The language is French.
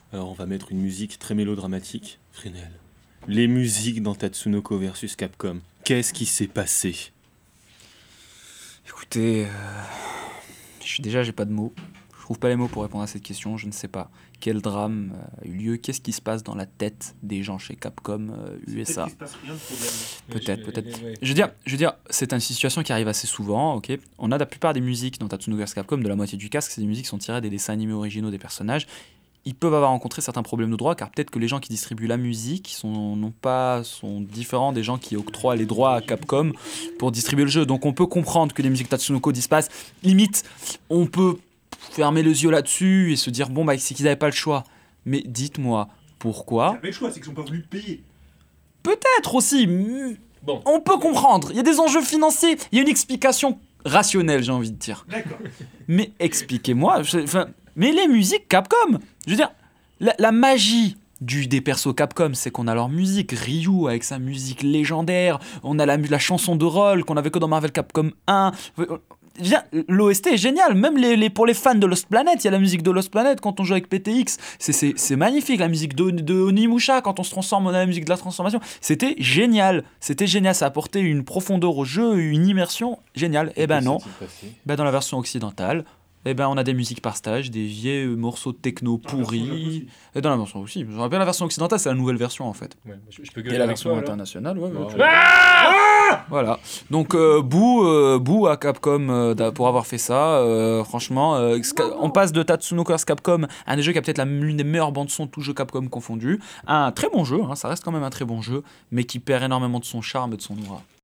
Alors on va mettre une musique très mélodramatique. Fresnel. Les musiques dans Tatsunoko versus Capcom. Qu'est-ce qui s'est passé? Écoutez, j'ai pas de mots. Je trouve pas les mots pour répondre à cette question. Je ne sais pas quel drame a eu lieu. Qu'est-ce qui se passe dans la tête des gens chez Capcom USA? Peut-être qu'il se passe rien de problème. Peut-être. Ouais. Je veux dire, c'est une situation qui arrive assez souvent, ok. On a la plupart des musiques dans Tatsunoko vs Capcom, de la moitié du casque, c'est des musiques qui sont tirées des dessins animés originaux des personnages. Ils peuvent avoir rencontré certains problèmes de droit, car peut-être que les gens qui distribuent la musique sont différents des gens qui octroient les droits à Capcom pour distribuer le jeu. Donc on peut comprendre que les musiques Tatsunoko disparaissent. Limite, on peut fermer les yeux là-dessus et se dire, bon, bah, c'est qu'ils n'avaient pas le choix. Mais dites-moi, pourquoi? Mais le choix, c'est qu'ils sont pas venus payer. Peut-être aussi. Bon. On peut comprendre. Il y a des enjeux financiers. Il y a une explication rationnelle, j'ai envie de dire. D'accord. Mais expliquez-moi. Mais les musiques Capcom, je veux dire, la magie des persos Capcom, c'est qu'on a leur musique. Ryu avec sa musique légendaire. On a la chanson de rôle qu'on avait que dans Marvel Capcom 1. L'OST est génial, même pour les fans de Lost Planet, il y a la musique de Lost Planet quand on joue avec PTX, c'est magnifique, la musique de Onimusha quand on se transforme, on a la musique de la transformation, c'était génial, ça apportait une profondeur au jeu, une immersion géniale. Et ben non, dans la version occidentale, on a des musiques par stage, des vieux morceaux de techno pourris. Et dans la version aussi. Je me rappelle, la version occidentale, c'est la nouvelle version en fait. Ouais, je peux Et gueuler la avec version toi, alors internationale, ouais. Bon, Voilà. Donc, bouh à Capcom pour avoir fait ça. Franchement, on passe de Tatsunoko vs Capcom à un des jeux qui a peut-être l'une des meilleures bandes-son de tout jeu Capcom confondu. Un très bon jeu, hein, ça reste quand même un très bon jeu, mais qui perd énormément de son charme et de son aura.